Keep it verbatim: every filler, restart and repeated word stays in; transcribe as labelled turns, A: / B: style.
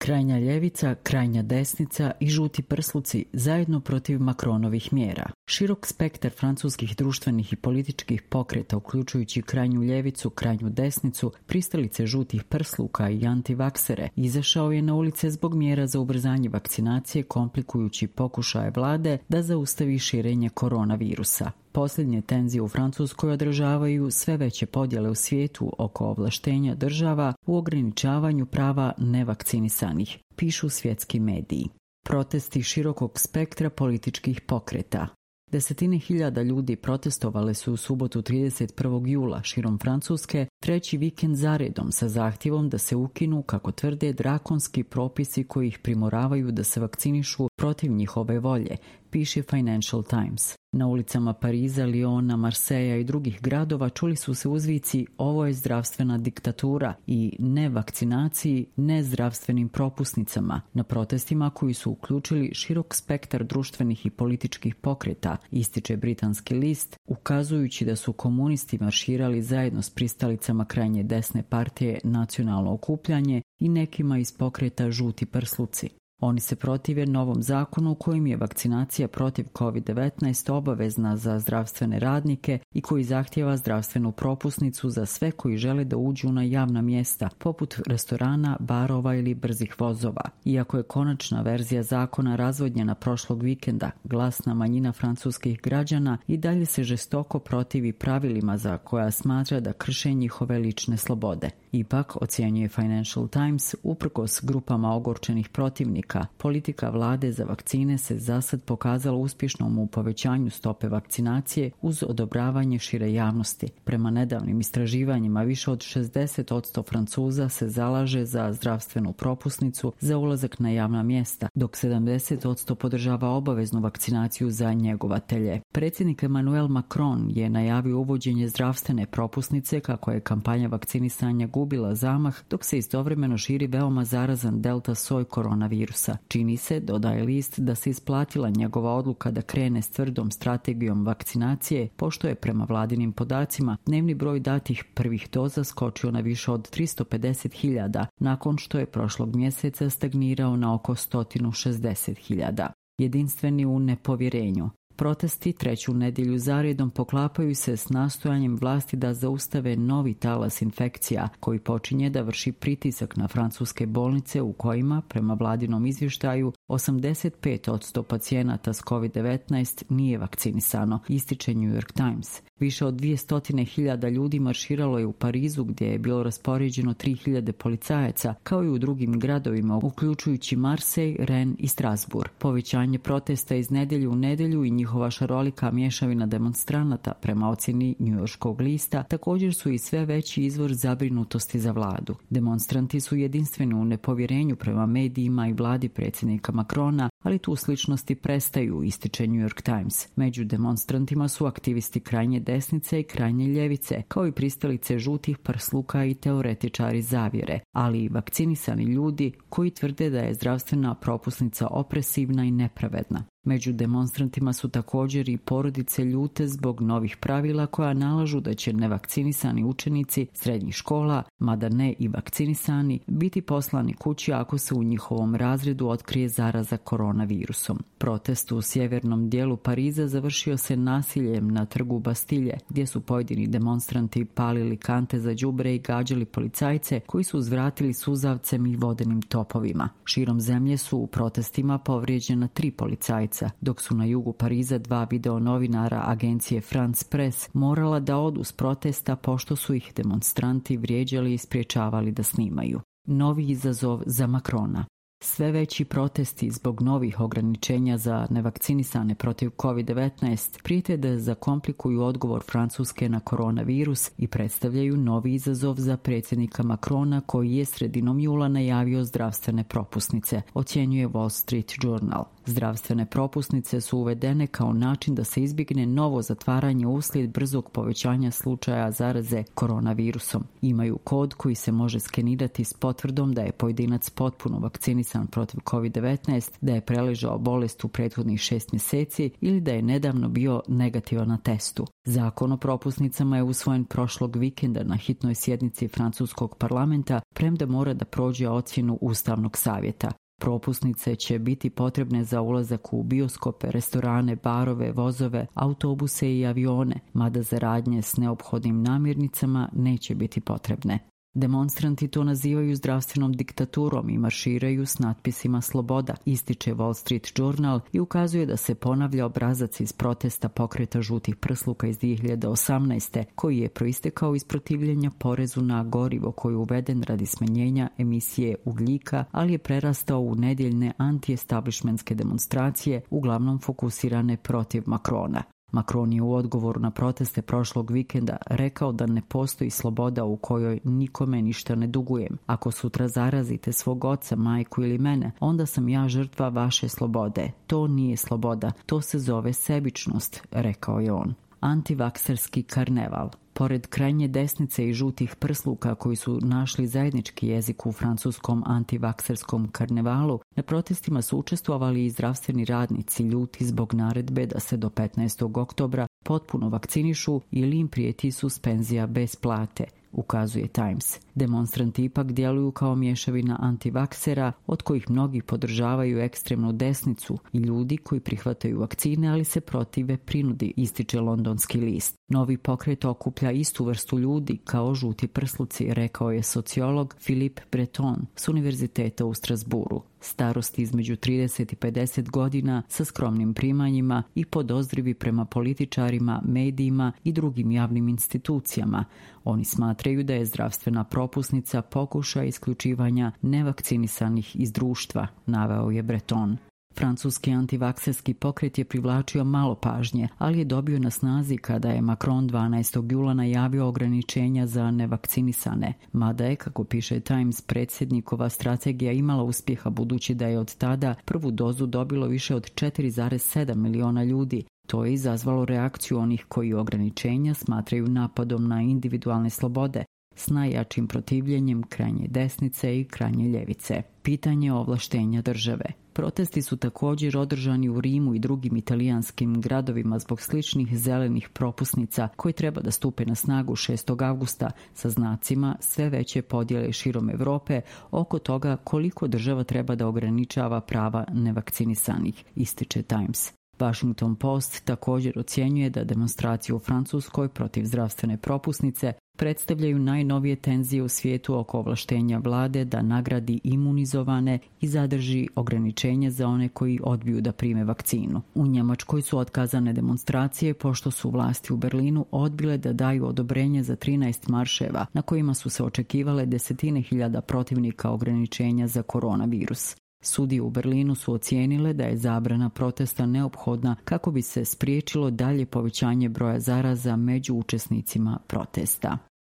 A: Krajnja ljevica, krajnja desnica i žuti prsluci zajedno protiv Macronovih mjera. Širok spektar francuskih društvenih i političkih pokreta, uključujući krajnju ljevicu, krajnju desnicu, pristalice žutih prsluka i antivaksere, izašao je na ulice zbog mjera za ubrzanje vakcinacije, komplikujući pokušaje vlade da zaustavi širenje koronavirusa. Posljednje tenzije u Francuskoj odražavaju sve veće podjele u svijetu oko ovlaštenja država u ograničavanju prava nevakcinisanih, pišu svjetski mediji. Protesti širokog spektra političkih pokreta. Desetine hiljada ljudi protestovale su u subotu trideset prvog jula širom Francuske, treći vikend zaredom sa zahtjevom da se ukinu, kako tvrde, drakonski propisi koji ih primoravaju da se vakcinišu protiv njihove volje, piše Financial Times. Na ulicama Pariza, Liona, Marseja i drugih gradova čuli su se uzvici "ovo je zdravstvena diktatura" i "ne vakcinaciji, ne zdravstvenim propusnicama" na protestima koji su uključili širok spektar društvenih i političkih pokreta, ističe britanski list, ukazujući da su komunisti marširali zajedno s pristalicama krajnje desne partije Nacionalno okupljanje i nekima iz pokreta Žuti prsluci. Oni se protive novom zakonu kojim je vakcinacija protiv kovid devetnaest obavezna za zdravstvene radnike i koji zahtijeva zdravstvenu propusnicu za sve koji žele da uđu na javna mjesta, poput restorana, barova ili brzih vozova. Iako je konačna verzija zakona razvodnjena prošlog vikenda, glasna manjina francuskih građana i dalje se žestoko protivi pravilima za koja smatra da krše njihove lične slobode. Ipak, ocjenjuje Financial Times, uprkos grupama ogorčenih protivnika, politika vlade za vakcine se zasad pokazala uspješnom u povećanju stope vakcinacije uz odobravanje šire javnosti. Prema nedavnim istraživanjima, više od šezdeset posto Francuza se zalaže za zdravstvenu propusnicu za ulazak na javna mjesta, dok sedamdeset posto podržava obaveznu vakcinaciju za njegovatelje. Predsjednik Emmanuel Macron je najavio uvođenje zdravstvene propusnice kako je kampanja vakcinisanja gubila zamah, dok se istovremeno širi veoma zarazan delta soj koronavirusa. Čini se, dodaje list, da se isplatila njegova odluka da krene s tvrdom strategijom vakcinacije, pošto je prema vladinim podacima dnevni broj datih prvih doza skočio na više od tristo pedeset hiljada, nakon što je prošlog mjeseca stagnirao na oko sto šezdeset hiljada. Jedinstveni u nepovjerenju. Protesti treću nedjelju zaredom poklapaju se s nastojanjem vlasti da zaustave novi talas infekcija koji počinje da vrši pritisak na francuske bolnice u kojima, prema vladinom izvještaju, osamdeset pet posto pacijenata s kovid devetnaest nije vakcinisano, ističe New York Times. Više od dvjesto hiljada ljudi marširalo je u Parizu gdje je bilo raspoređeno tri hiljade policajaca, kao i u drugim gradovima, uključujući Marsej, Rennes i Strasbourg. Povećanje protesta iz nedjelju u nedjelju i njihova šarolika mješavina demonstranata, prema ocjeni njujorškog lista, također su i sve veći izvor zabrinutosti za vladu. Demonstranti su jedinstveni u nepovjerenju prema medijima i vladi predsjednika Macrona, ali tu sličnosti prestaju, ističe New York Times. Među demonstrantima su aktivisti krajnje desnice i krajnje ljevice, kao i pristalice žutih prsluka i teoretičari zavjere, ali i vakcinisani ljudi koji tvrde da je zdravstvena propusnica opresivna i nepravedna. Među demonstrantima su također i porodice ljute zbog novih pravila koja nalažu da će nevakcinisani učenici srednjih škola, mada ne i vakcinisani, biti poslani kući ako se u njihovom razredu otkrije zaraza koronavirusom. Protest u sjevernom dijelu Pariza završio se nasiljem na trgu Bastilje, gdje su pojedini demonstranti palili kante za đubre i gađali policajce koji su uzvratili suzavcem i vodenim topovima. Širom zemlje su u protestima povrijeđena tri policajca, dok su na jugu Pariza dva video novinara agencije France Press morala da odu s protesta pošto su ih demonstranti vrijeđali i spriječavali da snimaju. Novi izazov za Macrona. Sve veći protesti zbog novih ograničenja za nevakcinisane protiv kovid devetnaest prijete da zakomplikuju odgovor Francuske na koronavirus i predstavljaju novi izazov za predsjednika Macrona koji je sredinom jula najavio zdravstvene propusnice, ocjenjuje Wall Street Journal. Zdravstvene propusnice su uvedene kao način da se izbjegne novo zatvaranje uslijed brzog povećanja slučaja zaraze koronavirusom. Imaju kod koji se može skenirati s potvrdom da je pojedinac potpuno vakcinisan vakcinisan protiv kovid devetnaest, da je preležao bolest u prethodnih šest mjeseci ili da je nedavno bio negativan na testu. Zakon o propusnicama je usvojen prošlog vikenda na hitnoj sjednici francuskog parlamenta, premda mora da prođe ocjenu Ustavnog savjeta. Propusnice će biti potrebne za ulazak u bioskope, restorane, barove, vozove, autobuse i avione, mada za radnje s neophodnim namirnicama neće biti potrebne. Demonstranti to nazivaju zdravstvenom diktaturom i marširaju s natpisima sloboda, ističe Wall Street Journal i ukazuje da se ponavlja obrazac iz protesta pokreta žutih prsluka iz dvije hiljade osamnaeste. koji je proistekao iz protivljenja porezu na gorivo koji je uveden radi smanjenja emisije ugljika, ali je prerastao u nedjeljne anti-establishmentske demonstracije, uglavnom fokusirane protiv Macrona. Macron je u odgovoru na proteste prošlog vikenda rekao da ne postoji sloboda u kojoj nikome ništa ne dugujem. Ako sutra zarazite svog oca, majku ili mene, onda sam ja žrtva vaše slobode. To nije sloboda, to se zove sebičnost, rekao je on. Antivakserski karneval. Pored krajnje desnice i žutih prsluka koji su našli zajednički jezik u francuskom antivakserskom karnevalu, na protestima su učestvovali i zdravstveni radnici ljuti zbog naredbe da se do petnaestog oktobra potpuno vakcinišu ili im prijeti suspenzija bez plate, ukazuje Times. Demonstranti ipak djeluju kao mješavina antivaksera, od kojih mnogi podržavaju ekstremnu desnicu i ljudi koji prihvataju vakcine, ali se protive prinudi, ističe londonski list. Novi pokret okuplja istu vrstu ljudi kao žuti prsluci, rekao je sociolog Philippe Breton s Univerziteta u Strasburu. Starosti između trideset i pedeset godina sa skromnim primanjima i podozrivi prema političarima, medijima i drugim javnim institucijama. Oni smatraju da je zdravstvena propusnica pokušaj isključivanja nevakcinisanih iz društva, naveo je Breton. Francuski antivakserski pokret je privlačio malo pažnje, ali je dobio na snazi kada je Macron dvanaestog jula najavio ograničenja za nevakcinisane. Mada je, kako piše Times, predsjednikova strategija imala uspjeha budući da je od tada prvu dozu dobilo više od četiri zarez sedam miliona ljudi. To je izazvalo reakciju onih koji ograničenja smatraju napadom na individualne slobode, s najjačim protivljenjem krajnje desnice i krajnje ljevice. Pitanje ovlaštenja države. Protesti su također održani u Rimu i drugim italijanskim gradovima zbog sličnih zelenih propusnica koji treba da stupe na snagu šestog avgusta sa znacima sve veće podjele širom Europe oko toga koliko država treba da ograničava prava nevakcinisanih, ističe Times. Washington Post također ocjenjuje da demonstracije u Francuskoj protiv zdravstvene propusnice predstavljaju najnovije tenzije u svijetu oko ovlaštenja vlade da nagradi imunizovane i zadrži ograničenje za one koji odbiju da prime vakcinu. U Njemačkoj su otkazane demonstracije pošto su vlasti u Berlinu odbile da daju odobrenje za trinaest marševa na kojima su se očekivale desetine hiljada protivnika ograničenja za koronavirus. Sudije u Berlinu su ocijenile da je zabrana protesta neophodna kako bi se spriječilo dalje povećanje broja zaraza među učesnicima protesta.